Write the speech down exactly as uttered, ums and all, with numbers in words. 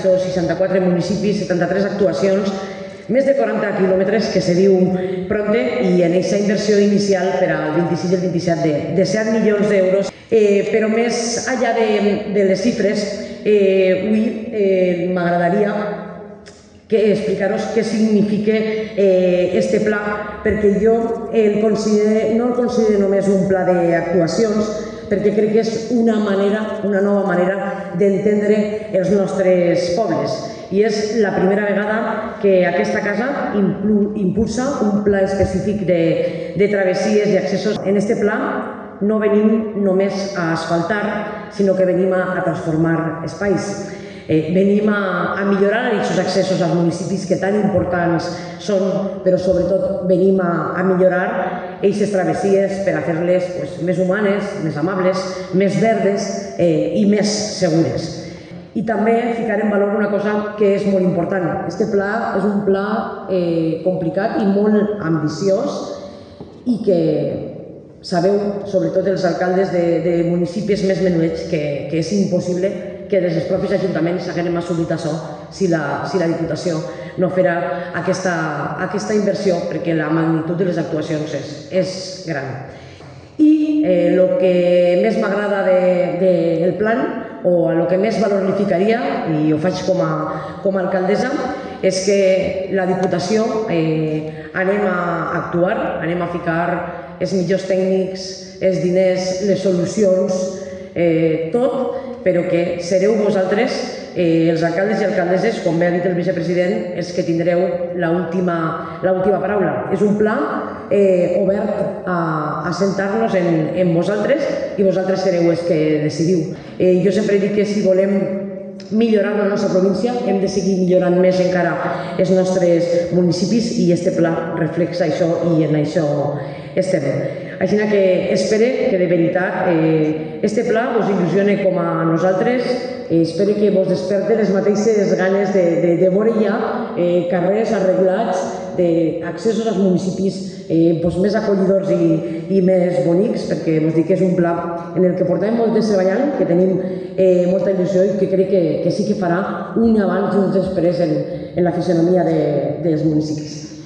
aquests seixanta-quatre municipis, setanta-tres actuacions, més de quaranta quilòmetres que se diu pronte i en aquesta inversió inicial per al vint-i-sis i el vint-i-set de set milions d'euros. Però més enllà de les xifres, avui m'agradaria explicar-vos què significa este pla, perquè jo no el considero només un pla d'actuacions, perquè crec que és una manera, una nova manera d'entendre els nostres pobles. I és la primera vegada que aquesta casa impulsa un pla específic de travessies i accessos. En aquest pla no venim només a asfaltar, sinó que venim a transformar espais. Venim a millorar aquests accessos als municipis que tan importants són, però sobretot venim a millorar aquestes travessies per a fer-les més humanes, més amables, més verdes i més segures. I també ficar en valor una cosa que és molt important. Aquest pla és un pla complicat i molt ambiciós i que sabeu, sobretot els alcaldes de municipis més menuets, que és impossible que des dels propis ajuntaments haguem assolit això si la Diputació no farà aquesta inversió, perquè la magnitud de les actuacions és gran. I el que més m'agrada del plan, o el que més valor li ficaria, i ho faig com a alcaldessa, és que la Diputació anem a actuar, anem a ficar els millors tècnics, els diners, les solucions, tot, però que sereu vosaltres, els alcaldes i alcaldesses, com bé ha dit el vicepresident, els que tindreu l'última paraula. És un pla obert a sentar-nos en vosaltres i vosaltres sereu els que decidiu. Jo sempre dic que si volem millorar la nostra província hem de seguir millorant més encara els nostres municipis i aquest pla reflexa això i en això estem. Així que espero que de veritat aquest pla us il·lusione com a nosaltres, espero que vos desperte les mateixes ganes de veure ja carrers arreglats, d'accessos als municipis més acollidors i més bonics, perquè us dic que és un pla en el que portem molt temps treballant, que tenim molta il·lusió i que crec que sí que farà un abans i un després en la fisonomia dels municipis.